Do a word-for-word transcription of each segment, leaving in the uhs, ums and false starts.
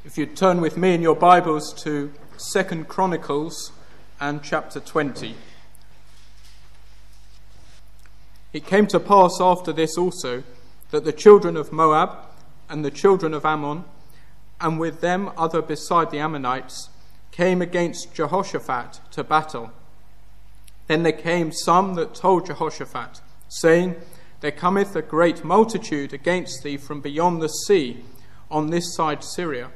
If you'd turn with me in your Bibles to Second Chronicles and chapter twenty. It came to pass after this also that the children of Moab and the children of Ammon, and with them other beside the Ammonites, came against Jehoshaphat to battle. Then there came some that told Jehoshaphat, saying, There cometh a great multitude against thee from beyond the sea on this side Syria.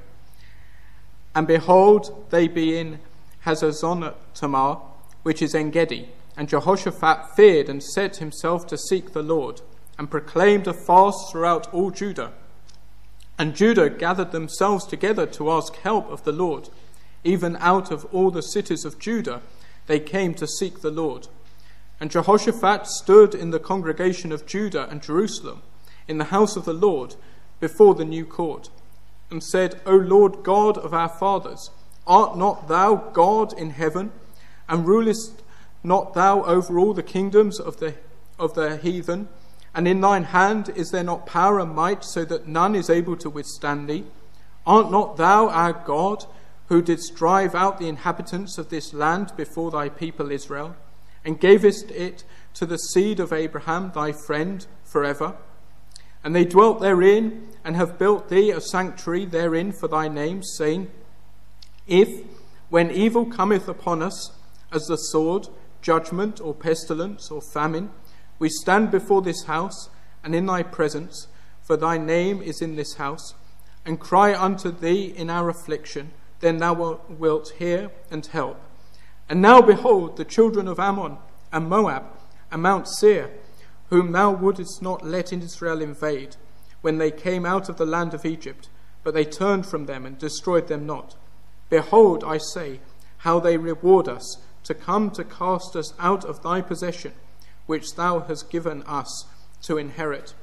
And behold, they be in Hazazon-Tamar, which is En-gedi. And Jehoshaphat feared and set himself to seek the Lord, and proclaimed a fast throughout all Judah. And Judah gathered themselves together to ask help of the Lord. Even out of all the cities of Judah they came to seek the Lord. And Jehoshaphat stood in the congregation of Judah and Jerusalem, in the house of the Lord, before the new court, and said, O Lord God of our fathers, art not thou God in heaven, and rulest not thou over all the kingdoms of the of the heathen? And in thine hand is there not power and might, so that none is able to withstand thee? Art not thou our God, who didst drive out the inhabitants of this land before thy people Israel, and gavest it to the seed of Abraham thy friend forever? And they dwelt therein, and have built thee a sanctuary therein for thy name, saying, If, when evil cometh upon us, as the sword, judgment, or pestilence, or famine, we stand before this house, and in thy presence, for thy name is in this house, and cry unto thee in our affliction, then thou wilt hear and help. And now behold, the children of Ammon and Moab and Mount Seir, whom thou wouldest not let Israel invade, when they came out of the land of Egypt, but they turned from them and destroyed them not. Behold, I say, how they reward us, to come to cast us out of thy possession, which thou hast given us to inherit.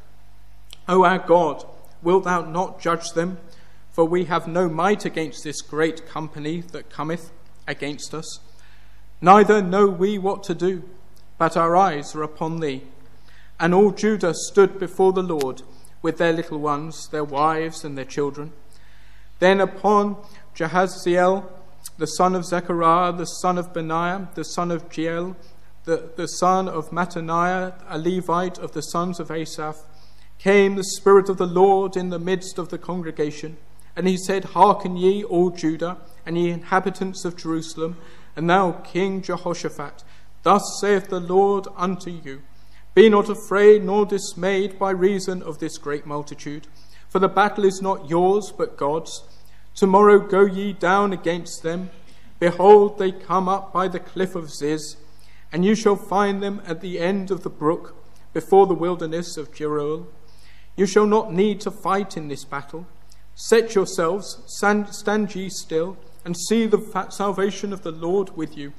O our God, wilt thou not judge them? For we have no might against this great company that cometh against us. Neither know we what to do, but our eyes are upon thee. And all Judah stood before the Lord, with their little ones, their wives, and their children. Then upon Jahaziel, the son of Zechariah, the son of Benaiah, the son of Jeiel, the, the son of Mattaniah, a Levite of the sons of Asaph, came the Spirit of the Lord in the midst of the congregation. And he said, Hearken ye, all Judah, and ye inhabitants of Jerusalem, and thou, King Jehoshaphat, thus saith the Lord unto you, Be not afraid nor dismayed by reason of this great multitude, for the battle is not yours, but God's. Tomorrow go ye down against them. Behold, they come up by the cliff of Ziz, and you shall find them at the end of the brook, before the wilderness of Jeruel. You shall not need to fight in this battle. Set yourselves, stand, stand ye still, and see the salvation of the Lord with you,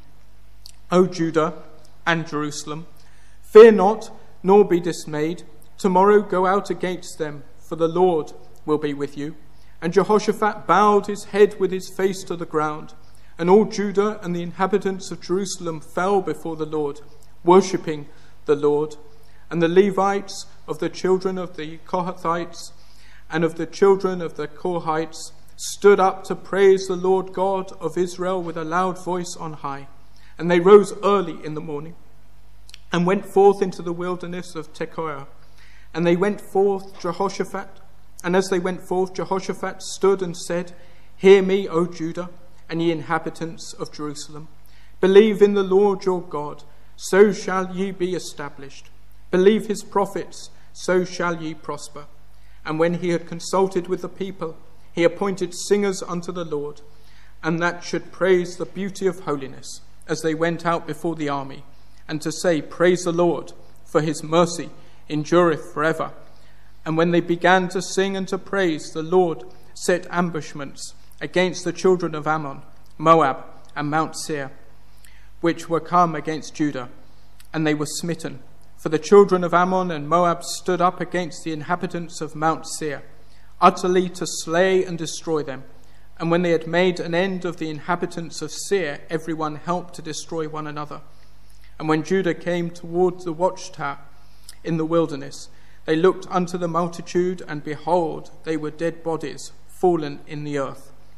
O Judah and Jerusalem. Fear not, nor be dismayed. Tomorrow go out against them, for the Lord will be with you. And Jehoshaphat bowed his head with his face to the ground, and all Judah and the inhabitants of Jerusalem fell before the Lord, worshipping the Lord. And the Levites of the children of the Kohathites and of the children of the Korhites stood up to praise the Lord God of Israel with a loud voice on high. And they rose early in the morning and went forth into the wilderness of Tekoa. And they went forth, Jehoshaphat, and as they went forth, Jehoshaphat stood and said, Hear me, O Judah, and ye inhabitants of Jerusalem. Believe in the Lord your God, so shall ye be established. Believe his prophets, so shall ye prosper. And when he had consulted with the people, he appointed singers unto the Lord, and that should praise the beauty of holiness, as they went out before the army, and to say, Praise the Lord, for his mercy endureth forever. And when they began to sing and to praise, the Lord set ambushments against the children of Ammon, Moab, and Mount Seir, which were come against Judah, and they were smitten. For the children of Ammon and Moab stood up against the inhabitants of Mount Seir, utterly to slay and destroy them. And when they had made an end of the inhabitants of Seir, every one helped to destroy one another. And when Judah came toward the watchtower in the wilderness, They looked unto the multitude, and behold, they were dead bodies fallen in the earth.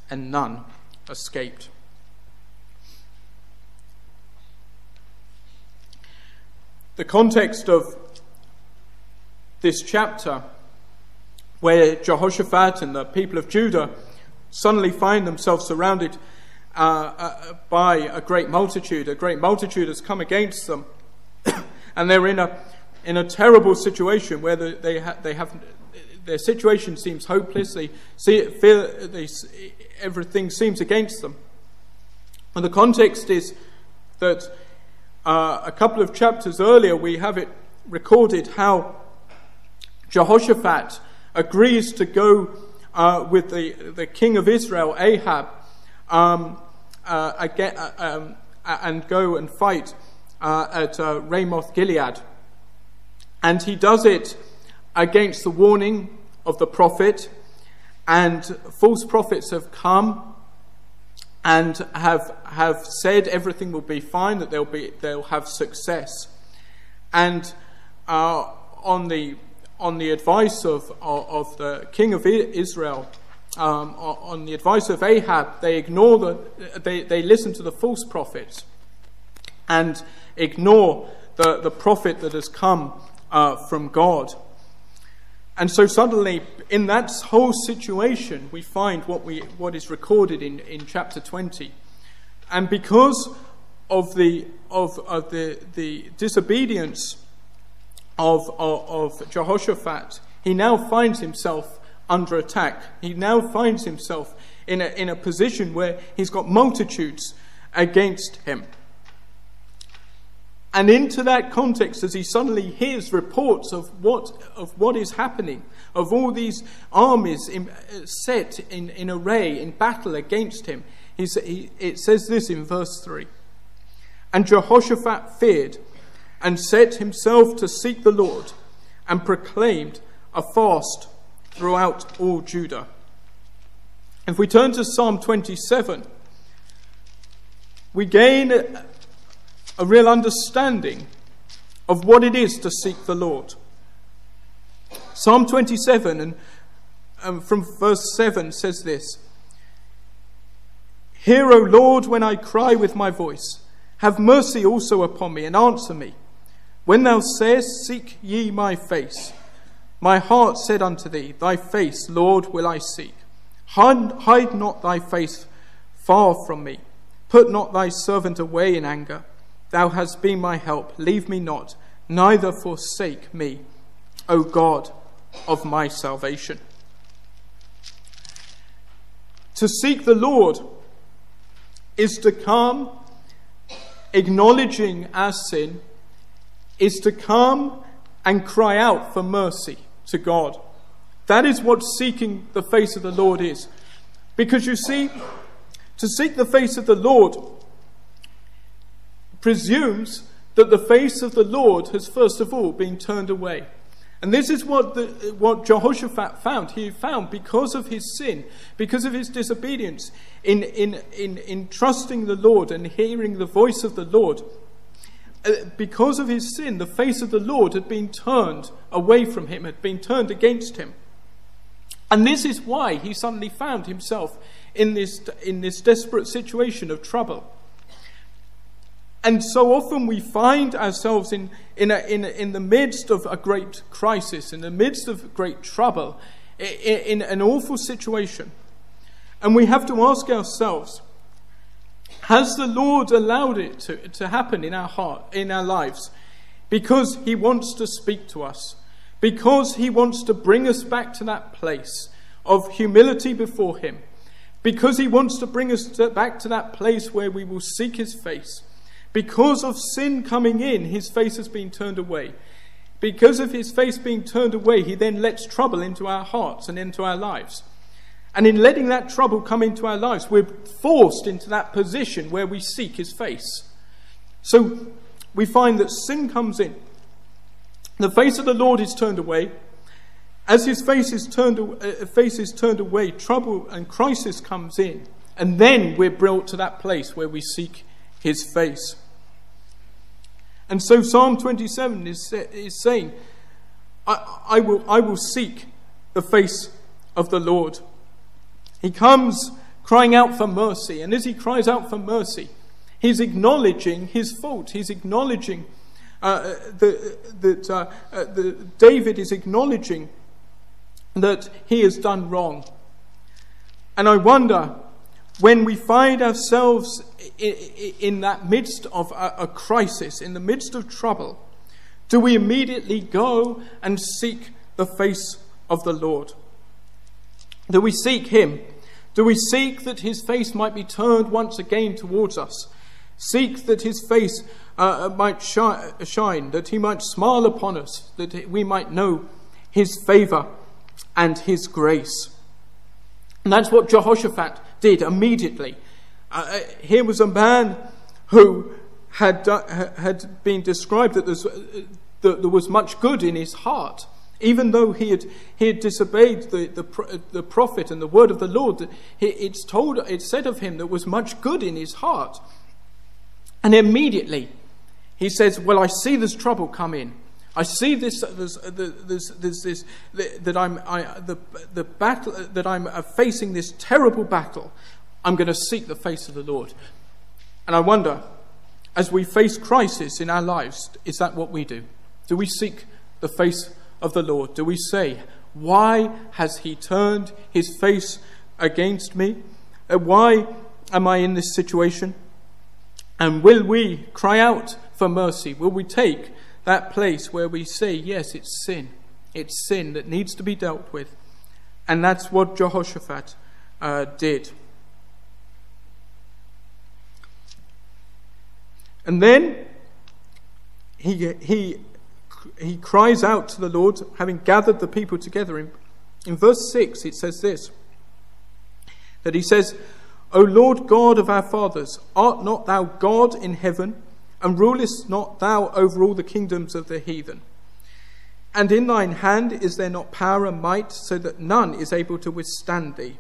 and none escaped. The context of this chapter, where Jehoshaphat and the people of Judah suddenly find themselves surrounded uh, uh, by a great multitude. A great multitude has come against them, and they're in a in a terrible situation where they they, ha- they have their situation seems hopeless. They see it, feel they everything seems against them. And the context is that uh, a couple of chapters earlier we have it recorded how Jehoshaphat agrees to go uh, with the, the king of Israel, Ahab, um, uh, again, uh, um, and go and fight uh, at uh, Ramoth Gilead. And he does it against the warning of the prophet, and false prophets have come and have have said everything will be fine, that they'll be they'll have success. And uh, on the on the advice of, of, of the king of Israel, um, on the advice of Ahab, they ignore the, they, they listen to the false prophets and ignore the, the prophet that has come uh, from God. And so suddenly, in that whole situation, we find what we what is recorded in, in chapter twenty. And because of the of, of the, the disobedience Of, of, of Jehoshaphat, he now finds himself under attack. He now finds himself in a, in a position where he's got multitudes against him. And into that context, as he suddenly hears reports of what of what is happening, of all these armies in, set in, in array, in battle against him, he's, he, it says this in verse three. And Jehoshaphat feared, and set himself to seek the Lord, and proclaimed a fast throughout all Judah. If we turn to Psalm twenty-seven, we gain a, a real understanding of what it is to seek the Lord. Psalm twenty-seven, and um, from verse seven, says this: Hear, O Lord, when I cry with my voice. Have mercy also upon me, and answer me. When thou sayest, Seek ye my face, my heart said unto thee, Thy face, Lord, will I seek. Hide, hide not thy face far from me. Put not thy servant away in anger. Thou hast been my help. Leave me not, neither forsake me, O God of my salvation. To seek the Lord is to come acknowledging our sin, is to come and cry out for mercy to God. That is what seeking the face of the Lord is. Because you see, to seek the face of the Lord presumes that the face of the Lord has first of all been turned away. And this is what the, what Jehoshaphat found. He found, because of his sin, because of his disobedience, in, in, in, in trusting the Lord and hearing the voice of the Lord, because of his sin, the face of the Lord had been turned away from him, had been turned against him. And this is why he suddenly found himself in this, in this desperate situation of trouble. And so often we find ourselves in, in, a, in, a, in the midst of a great crisis, in the midst of great trouble, in, in an awful situation. And we have to ask ourselves, has the Lord allowed it to, to happen in our heart, in our lives, because he wants to speak to us, because he wants to bring us back to that place of humility before him, because he wants to bring us to, back to that place where we will seek his face? Because of sin coming in, his face has been turned away. Because of his face being turned away, he then lets trouble into our hearts and into our lives. And in letting that trouble come into our lives, we're forced into that position where we seek his face. So we find that sin comes in. The face of the Lord is turned away. As his face is turned, uh, face is turned away, trouble and crisis comes in. And then we're brought to that place where we seek his face. And so Psalm twenty-seven is, is saying, I, I, will, I will seek the face of the Lord. He comes crying out for mercy. And as he cries out for mercy, he's acknowledging his fault. He's acknowledging uh, the, that uh, uh, the, David is acknowledging that he has done wrong. And I wonder, when we find ourselves in, in that midst of a, a crisis, in the midst of trouble, do we immediately go and seek the face of the Lord? Do we seek him? Do we seek that his face might be turned once again towards us? Seek that his face uh, might shi- shine, that he might smile upon us, that we might know his favour and his grace. And that's what Jehoshaphat did immediately. Uh, here was a man who had uh, had been described that, uh, that there was much good in his heart. Even though he had he had disobeyed the, the the prophet and the word of the Lord, it's told it's said of him there was much good in his heart. And immediately he says, "Well, I see there's trouble come in. I see this there's there's, there's this that I'm I, the the battle that I'm facing this terrible battle. I'm going to seek the face of the Lord." And I wonder, as we face crisis in our lives, is that what we do? Do we seek the face of the Lord? Do we say, "Why has he turned his face against me? Why am I in this situation?" And will we cry out for mercy? Will we take that place where we say, yes, it's sin. It's sin that needs to be dealt with. And that's what Jehoshaphat uh, did. And then he he he cries out to the Lord, having gathered the people together. In, in verse six, it says this, that he says, "O Lord God of our fathers, art not thou God in heaven, and rulest not thou over all the kingdoms of the heathen? And in thine hand is there not power and might, so that none is able to withstand thee?"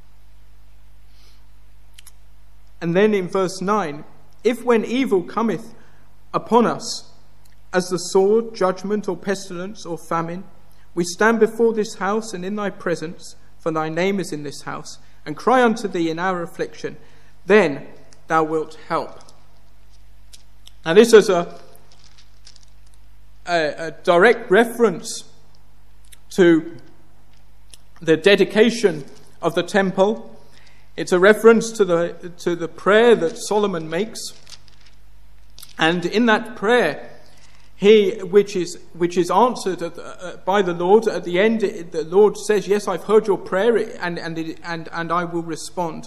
And then in verse nine, "If when evil cometh upon us, as the sword, judgment, or pestilence, or famine, we stand before this house and in thy presence, for thy name is in this house, and cry unto thee in our affliction, then thou wilt help." Now this is a, a, a direct reference to the dedication of the temple. It's a reference to the to the prayer that Solomon makes. And in that prayer, he, which is which is answered at the, uh, by the Lord at the end, it, the Lord says, "Yes, I've heard your prayer, and and it, and and I will respond."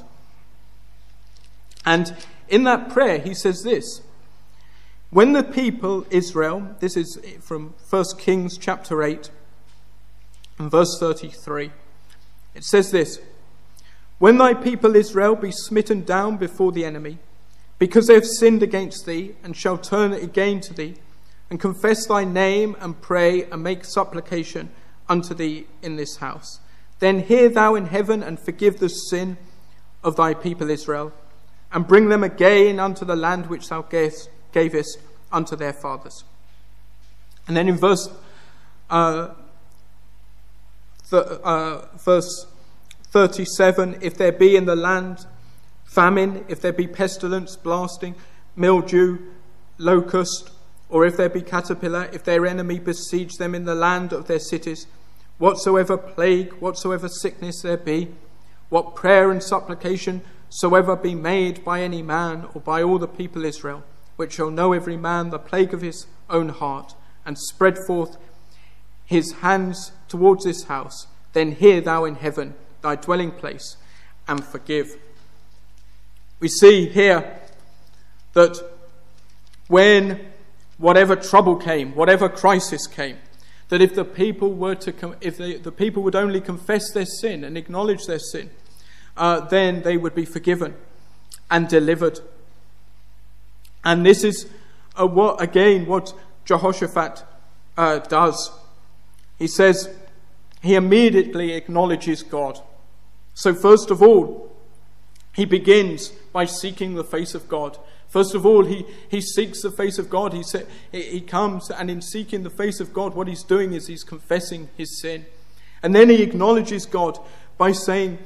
And in that prayer, he says this: "When the people Israel," this is from First Kings chapter eight, and verse thirty-three. It says this: "When thy people Israel be smitten down before the enemy, because they have sinned against thee, and shall turn again to thee, and confess thy name, and pray, and make supplication unto thee in this house, then hear thou in heaven, and forgive the sin of thy people Israel, and bring them again unto the land which thou gavest, gavest unto their fathers." And then in verse uh, th- uh, verse thirty-seven, "If there be in the land famine, if there be pestilence, blasting, mildew, locust, or if there be caterpillar, if their enemy besiege them in the land of their cities, whatsoever plague, whatsoever sickness there be, what prayer and supplication soever be made by any man or by all the people Israel, which shall know every man the plague of his own heart, and spread forth his hands towards this house, then hear thou in heaven thy dwelling place, and forgive." We see here that when whatever trouble came, whatever crisis came, that if the people were to, com- if they, the people would only confess their sin and acknowledge their sin, uh, then they would be forgiven and delivered. And this is uh, what again what Jehoshaphat uh, does. He says he immediately acknowledges God. So first of all, he begins by seeking the face of God. First of all, he, he seeks the face of God. He, sa- he comes, and in seeking the face of God, what he's doing is he's confessing his sin. And then he acknowledges God by saying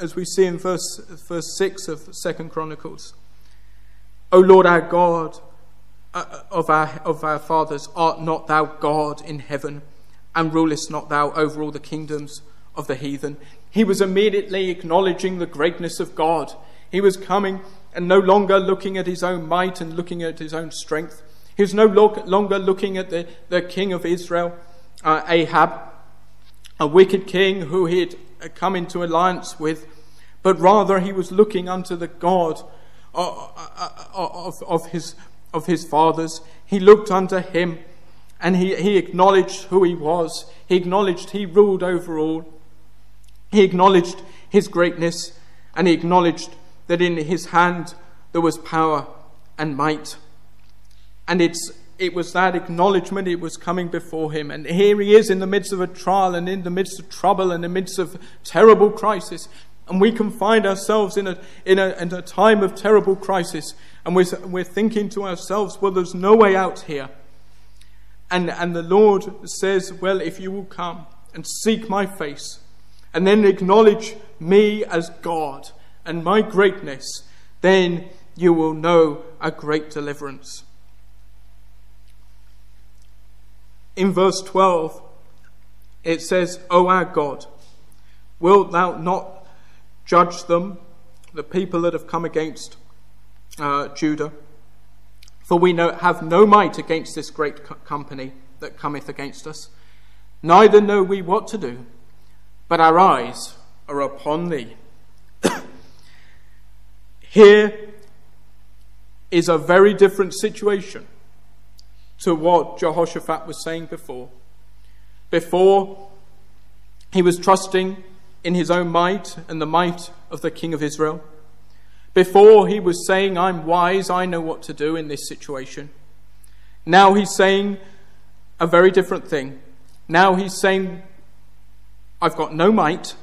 as we see in verse, verse six of Second Chronicles. O Lord our God, uh, of our of our fathers, art not thou God in heaven, and rulest not thou over all the kingdoms of the heathen? He was immediately acknowledging the greatness of God. He was coming and no longer looking at his own might and looking at his own strength. He was no longer looking at the, the king of Israel, uh, Ahab, a wicked king who he had come into alliance with, but rather he was looking unto the God of, of, of, his, of his fathers. He looked unto him, and he, he acknowledged who he was. He acknowledged he ruled over all. He acknowledged his greatness, and he acknowledged that in his hand there was power and might. And it's it was that acknowledgement, it was coming before him. And here he is in the midst of a trial and in the midst of trouble and in the midst of terrible crisis. And we can find ourselves in a in a, in a time of terrible crisis. And we're, we're thinking to ourselves, well, there's no way out here. And, and the Lord says, well, if you will come and seek my face and then acknowledge me as God and my greatness, then you will know a great deliverance. In verse twelve, it says, O our God, wilt thou not judge them, the people that have come against uh, Judah? For we know, have no might against this great co- company that cometh against us, neither know we what to do, but our eyes are upon thee. Here is a very different situation to what Jehoshaphat was saying before. Before, he was trusting in his own might and the might of the king of Israel. Before, he was saying, I'm wise, I know what to do in this situation. Now he's saying a very different thing. Now he's saying, I've got no might,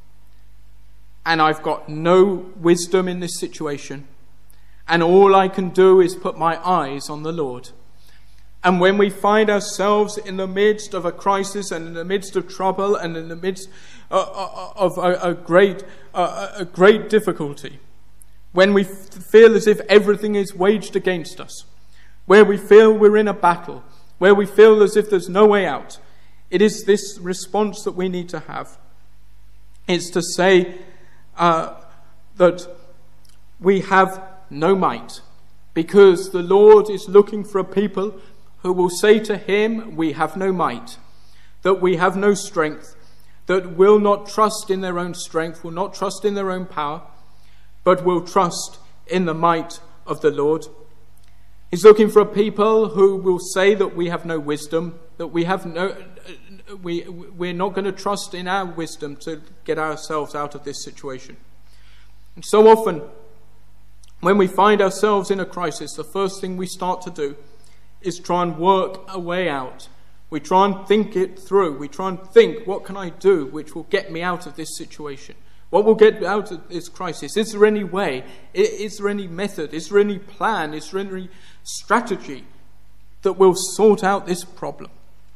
and I've got no wisdom in this situation, and all I can do is put my eyes on the Lord. And when we find ourselves in the midst of a crisis and in the midst of trouble and in the midst of a, a great a great difficulty, when we feel as if everything is waged against us, where we feel we're in a battle, where we feel as if there's no way out, it is this response that we need to have. It's to say uh, that we have no might, because the Lord is looking for a people who will say to him, we have no might, that we have no strength, that will not trust in their own strength, will not trust in their own power, but will trust in the might of the Lord. He's looking for a people who will say that we have no wisdom, that we have no, we, we're not going to trust in our wisdom to get ourselves out of this situation. And so often, when we find ourselves in a crisis, the first thing we start to do is try and work a way out. We try and think it through. We try and think, what can I do which will get me out of this situation? What will get me out of this crisis? Is there any way? Is there any method? Is there any plan? Is there any strategy that will sort out this problem?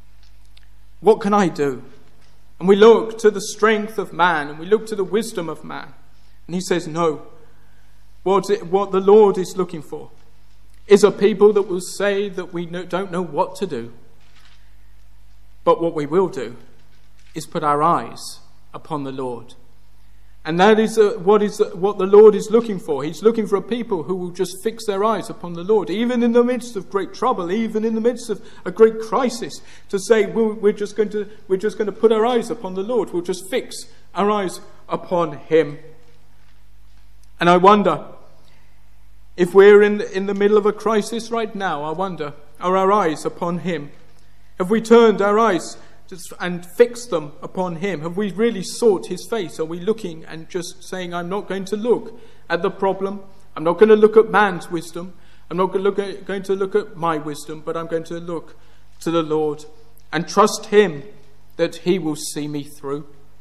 What can I do? And we look to the strength of man, and we look to the wisdom of man. And he says, no. What, it, what the Lord is looking for is a people that will say that we know, don't know what to do. But what we will do is put our eyes upon the Lord. And that is uh, what is uh, what the Lord is looking for. He's looking for a people who will just fix their eyes upon the Lord, even in the midst of great trouble, even in the midst of a great crisis, to say, we'll, we're just going to we're just going to put our eyes upon the Lord. We'll just fix our eyes upon him. And I wonder, if we're in, in the middle of a crisis right now, I wonder, are our eyes upon him? Have we turned our eyes and fixed them upon him? Have we really sought his face? Are we looking and just saying, I'm not going to look at the problem. I'm not going to look at man's wisdom. I'm not going to look at, going to look at my wisdom, but I'm going to look to the Lord and trust him that he will see me through.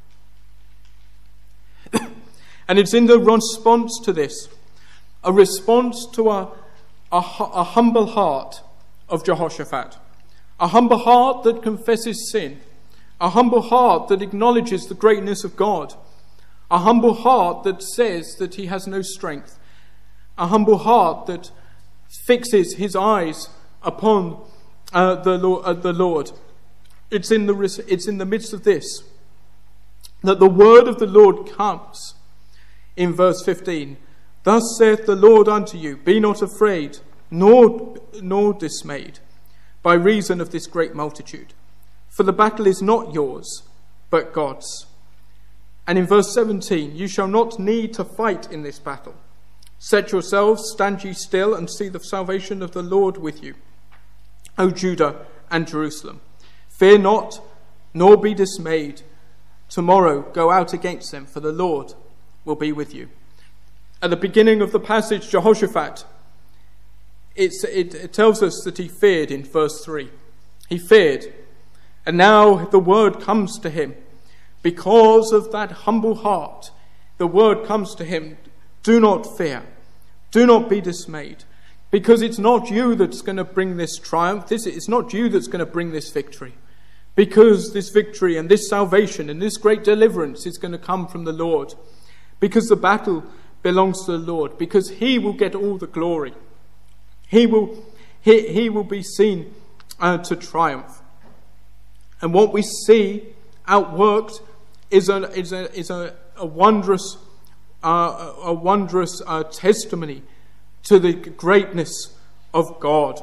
And it's in the response to this, a response to a, a, a humble heart of Jehoshaphat, a humble heart that confesses sin, a humble heart that acknowledges the greatness of God, A humble heart that says that he has no strength. A humble heart that fixes his eyes upon uh, the, Lord, uh, the Lord. It's in the, it's in the midst of this that the word of the Lord comes in verse fifteen. Thus saith the Lord unto you, be not afraid, nor, nor dismayed, by reason of this great multitude. For the battle is not yours, but God's. And in verse seventeen, you shall not need to fight in this battle. Set yourselves, stand ye still, and see the salvation of the Lord with you, O Judah and Jerusalem. Fear not, nor be dismayed. Tomorrow go out against them, for the Lord will be with you. At the beginning of the passage, Jehoshaphat, it's, it, it tells us that he feared in verse three. He feared. And now the word comes to him. Because of that humble heart, the word comes to him. Do not fear. Do not be dismayed. Because it's not you that's going to bring this triumph. This, it's not you that's going to bring this victory. Because this victory and this salvation and this great deliverance is going to come from the Lord. Because the battle belongs to the Lord. Because he will get all the glory. He will, he, he will be seen uh, to triumph. And what we see outworked is a, is a, is a, a wondrous, uh, a wondrous uh, testimony to the greatness of God.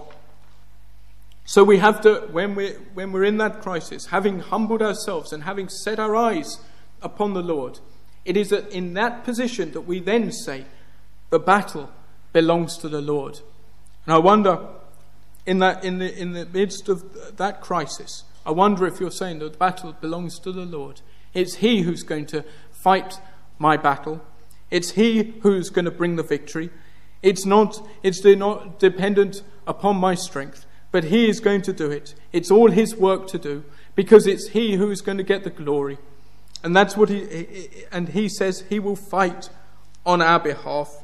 So we have to, when we when we're in that crisis, having humbled ourselves and having set our eyes upon the Lord, it is in that position that we then say, the battle belongs to the Lord. And I wonder, in that in the in the midst of that crisis, I wonder if you're saying that the battle belongs to the Lord. It's he who's going to fight my battle. It's he who's going to bring the victory. It's not it's not dependent upon my strength. But he is going to do it. It's all his work to do, because it's he who is going to get the glory. And that's what he, and he says he will fight on our behalf.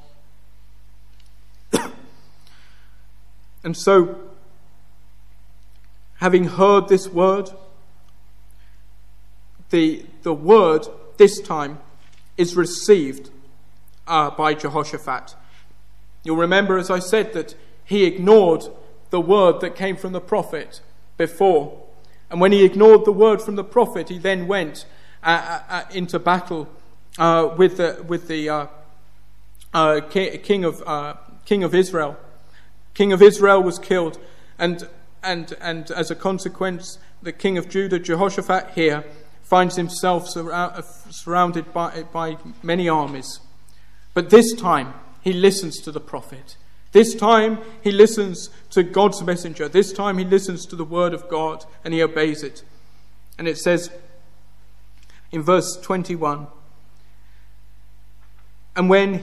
And so, having heard this word, the, the word this time is received uh, by Jehoshaphat. You'll remember, as I said, that he ignored the word that came from the prophet before. And when he ignored the word from the prophet, he then went uh, uh, into battle uh, with the, with the uh, uh, king of uh, king of Israel. King of Israel was killed, and and and as a consequence, the king of Judah, Jehoshaphat, here finds himself surra- surrounded by by many armies. But this time, he listens to the prophet. This time he listens to God's messenger. This time he listens to the word of God and he obeys it. And it says in verse twenty-one, and when,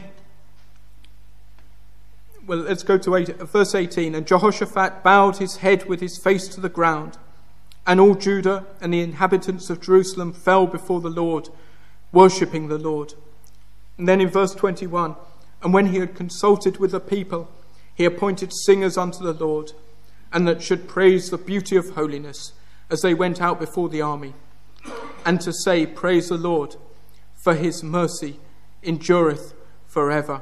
well, let's go to eight, verse eighteen. And Jehoshaphat bowed his head with his face to the ground, and all Judah and the inhabitants of Jerusalem fell before the Lord, worshipping the Lord. And then in verse twenty-one, and when he had consulted with the people, he appointed singers unto the Lord, and that should praise the beauty of holiness as they went out before the army, and to say, praise the Lord, for his mercy endureth forever.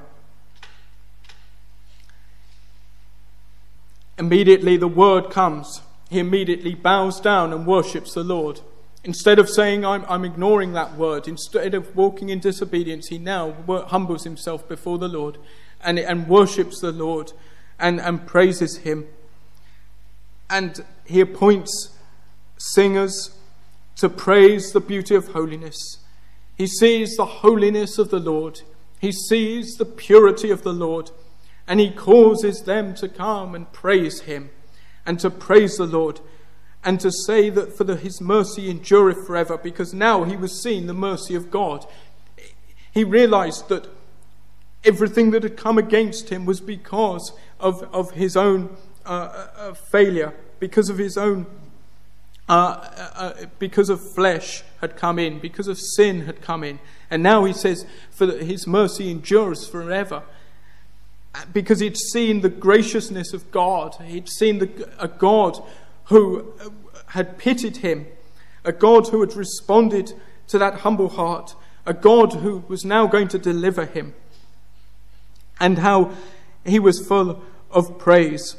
Immediately the word comes. He immediately bows down and worships the Lord. Instead of saying, I'm, I'm ignoring that word, instead of walking in disobedience, he now humbles himself before the Lord and, and worships the Lord and, and praises him. And he appoints singers to praise the beauty of holiness. He sees the holiness of the Lord. He sees the purity of the Lord. And he causes them to come and praise him and to praise the Lord. And to say that for the, his mercy endureth forever, because now he was seeing the mercy of God. He realized that everything that had come against him was because of, of his own uh, uh, failure, because of his own, uh, uh, uh, because of flesh had come in, because of sin had come in. And now he says, for the, his mercy endures forever. Because he'd seen the graciousness of God. He'd seen the, a God who had pitied him, a God who had responded to that humble heart, a God who was now going to deliver him, and how he was full of praise.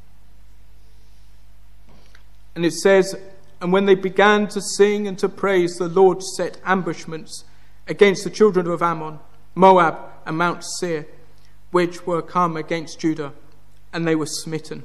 And it says, and when they began to sing and to praise, the Lord set ambushments against the children of Ammon, Moab, and Mount Seir, which were come against Judah, and they were smitten.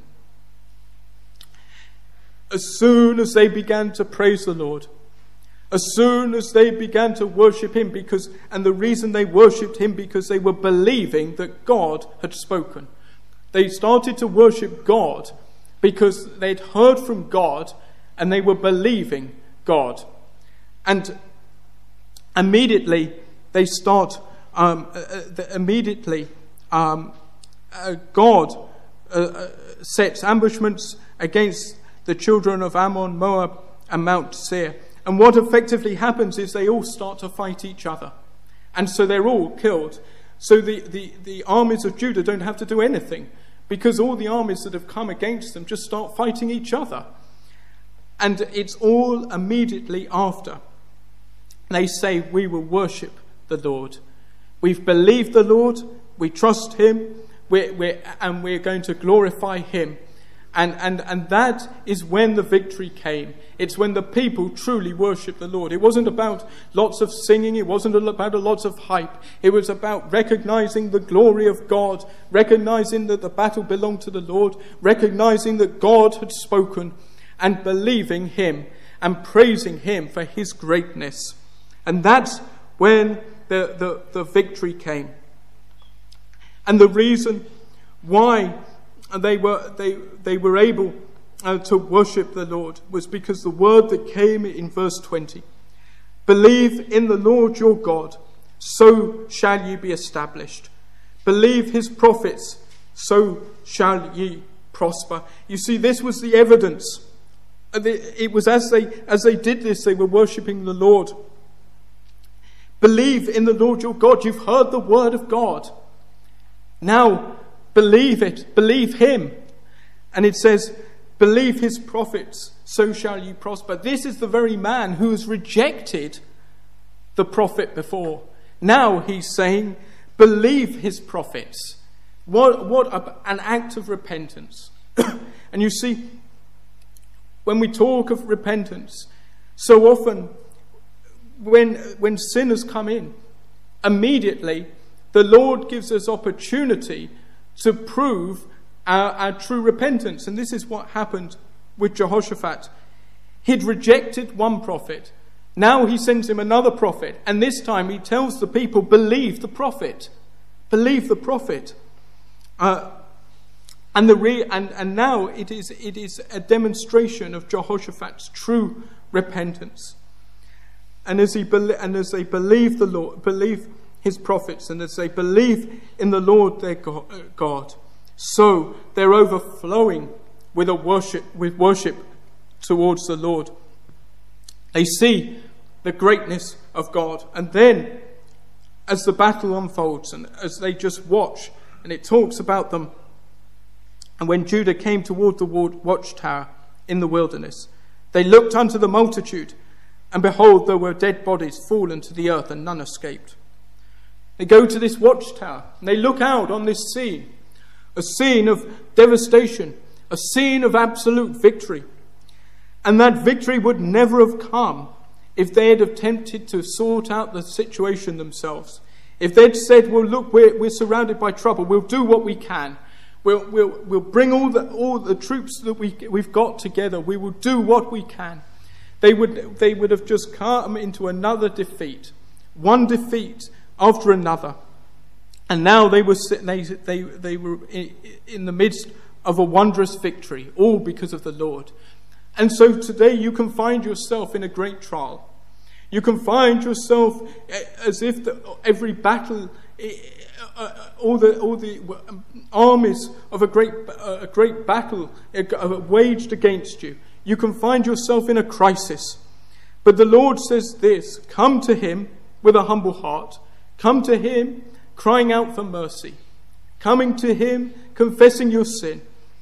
As soon as they began to praise the Lord, as soon as they began to worship him, because, and the reason they worshipped him, because they were believing that God had spoken. They started to worship God because they'd heard from God and they were believing God. And immediately they start, um, uh, immediately um, uh, God uh, uh, sets ambushments against the children of Ammon, Moab, and Mount Seir. And what effectively happens is they all start to fight each other. And so they're all killed. So the, the, the armies of Judah don't have to do anything, because all the armies that have come against them just start fighting each other. And it's all immediately after. They say, we will worship the Lord. We've believed the Lord. We trust him. We're, we're, and we're going to glorify him. And, and, and that is when the victory came. It's when the people truly worshipped the Lord. It wasn't about lots of singing. It wasn't about lots of hype. It was about recognizing the glory of God, recognizing that the battle belonged to the Lord, recognizing that God had spoken, and believing him and praising him for his greatness. And that's when the, the, the victory came. And the reason why they were they they were able uh, to worship the Lord was because the word that came in verse twenty, believe in the Lord your God, so shall ye be established. Believe his prophets, so shall ye prosper. You see, this was the evidence. It was as they as they did this, they were worshipping the Lord. Believe in the Lord your God. You've heard the word of God. Now believe it. Believe him. And it says, believe his prophets, so shall you prosper. This is the very man who has rejected the prophet before. Now he's saying, believe his prophets. What, what a, an act of repentance. And you see, when we talk of repentance, so often when, when sinners come in, immediately the Lord gives us opportunity to prove our, our true repentance. And this is what happened with Jehoshaphat. He'd rejected one prophet. Now he sends him another prophet. And this time he tells the people, believe the prophet. Believe the prophet. Uh, and, the re- and, and now it is, it is a demonstration of Jehoshaphat's true repentance. And as, he be- and as they believe the Lord, believe his prophets, and as they believe in the Lord their God, so they're overflowing with a worship, with worship towards the Lord. They see the greatness of God, and then as the battle unfolds, and as they just watch, and it talks about them, and when Judah came toward the watchtower in the wilderness, they looked unto the multitude, and behold, there were dead bodies fallen to the earth, and none escaped. They go to this watchtower and they look out on this scene, a scene of devastation, a scene of absolute victory. And that victory would never have come if they had attempted to sort out the situation themselves. If they'd said, well, look, we're, we're surrounded by trouble, we'll do what we can. We'll, we'll, we'll bring all the, all the troops that we, we've got together. We will do what we can. They would, they would have just come into another defeat, one defeat after another. And now they were they they they were in the midst of a wondrous victory, all because of the Lord. And so today you can find yourself in a great trial. You can find yourself as if the, every battle, all the all the armies of a great a great battle waged against you. You can find yourself in a crisis. But the Lord says this: come to him with a humble heart. Come to him crying out for mercy. Coming to him, confessing your sin.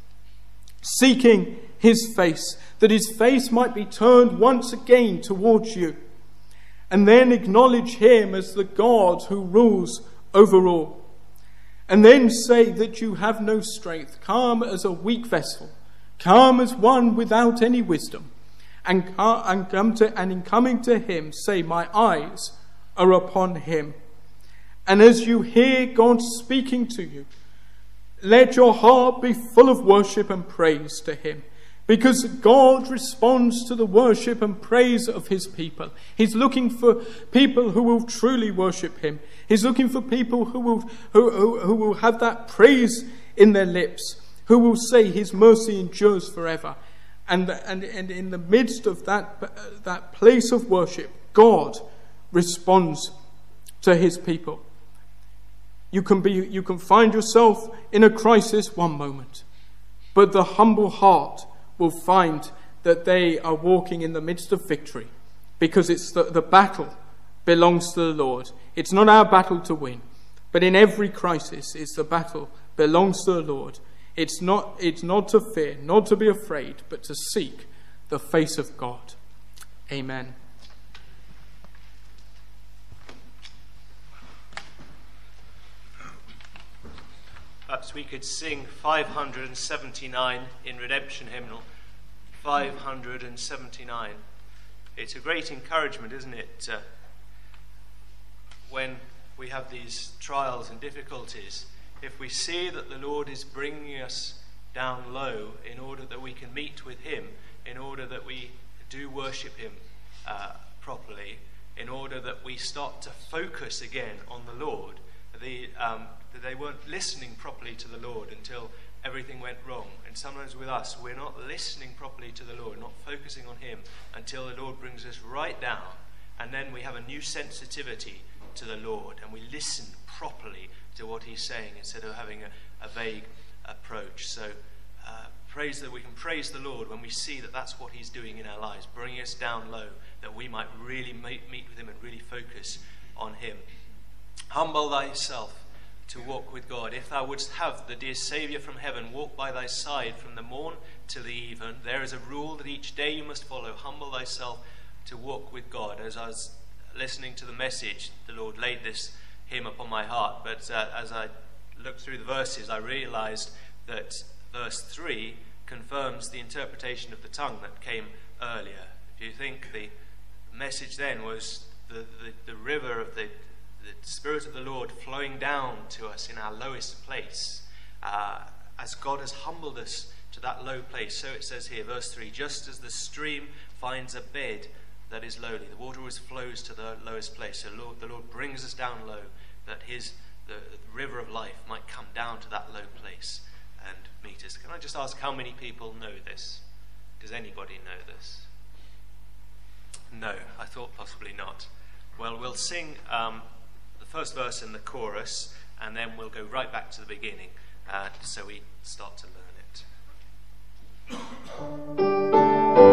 Seeking his face, that his face might be turned once again towards you. and then acknowledge him as the God who rules over all. And then say that you have no strength. Come as a weak vessel. Come as one without any wisdom. And, and, come to, and in coming to him, say, my eyes are upon him. And as you hear God speaking to you, let your heart be full of worship and praise to him. Because God responds to the worship and praise of his people. He's looking for people who will truly worship him. He's looking for people who will, who, who, who will have that praise in their lips, who will say his mercy endures forever. And, and, and in the midst of that, uh, that place of worship, God responds to his people. You can be, you can find yourself in a crisis one moment, but the humble heart will find that they are walking in the midst of victory, because it's the, the battle belongs to the Lord. It's not our battle to win, but in every crisis, it's the battle belongs to the Lord. It's not, it's not to fear, not to be afraid, but to seek the face of God. Amen. Perhaps we could sing five hundred seventy-nine in Redemption Hymnal. five hundred seventy-nine. It's a great encouragement, isn't it? Uh, when we have these trials and difficulties, if we see that the Lord is bringing us down low in order that we can meet with him, in order that we do worship him uh, properly, in order that we start to focus again on the Lord, the um, they weren't listening properly to the Lord until everything went wrong. And sometimes with us, we're not listening properly to the Lord, not focusing on him until the Lord brings us right down. And then we have a new sensitivity to the Lord, and we listen properly to what he's saying instead of having a, a vague approach. So uh, praise that we can praise the Lord when we see that that's what he's doing in our lives, bringing us down low, that we might really meet, meet with him and really focus on him. Humble thyself to walk with God. If thou wouldst have the dear Saviour from heaven walk by thy side from the morn till the even, there is a rule that each day you must follow. Humble thyself to walk with God. As I was listening to the message, the Lord laid this hymn upon my heart, but uh, as I looked through the verses, I realised that verse three confirms the interpretation of the tongue that came earlier. If you think the message then was the, the, the river of the the Spirit of the Lord flowing down to us in our lowest place, uh, as God has humbled us to that low place. So it says here, verse three, just as the stream finds a bed that is lowly, the water always flows to the lowest place. So Lord, the Lord brings us down low, that his the, the river of life might come down to that low place and meet us. Can I just ask how many people know this? Does anybody know this? No, I thought possibly not. Well, we'll sing um, the first verse and the chorus, and then we'll go right back to the beginning, uh, so we start to learn it.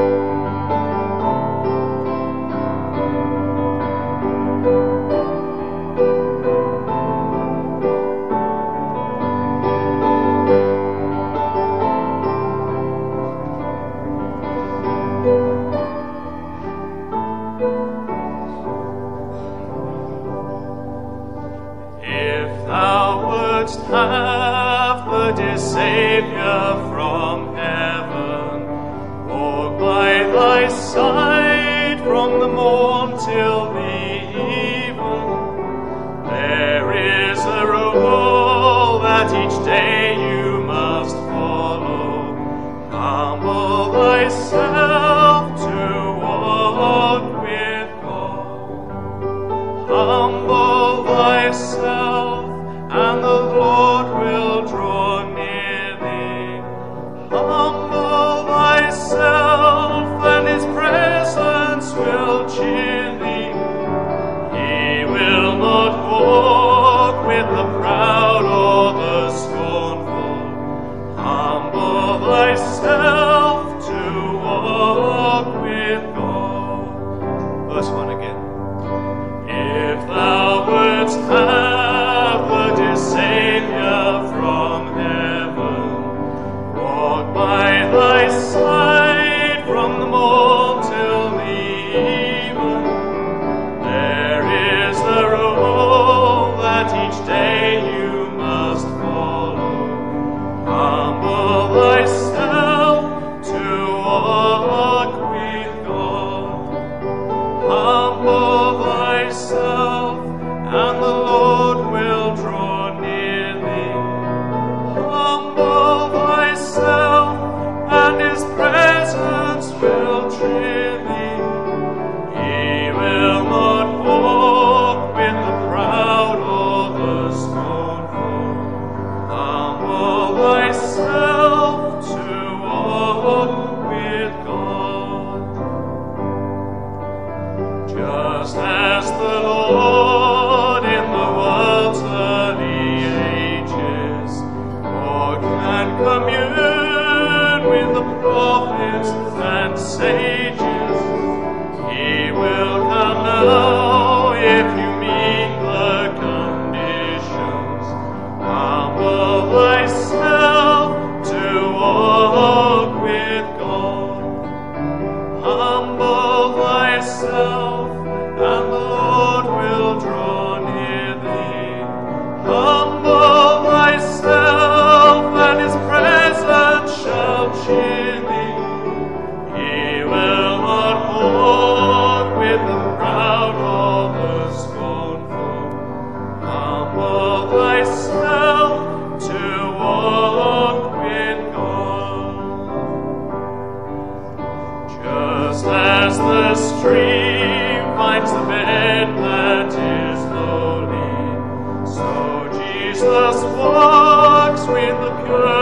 Have the dear Saviour from heaven walk by thy side from the morn till the even. There is a rule that each day you must follow. Humble thyself to walk with God. Humble thyself, and the Lord will draw near thee. Humble thyself, and his presence will cheer thee. He will not walk with the proud or the scornful. Humble thyself to walk with God. Verse one again. If thou wouldst have the Saviour from heaven walk by thy side from the morn till the even, Jesus walks with the pure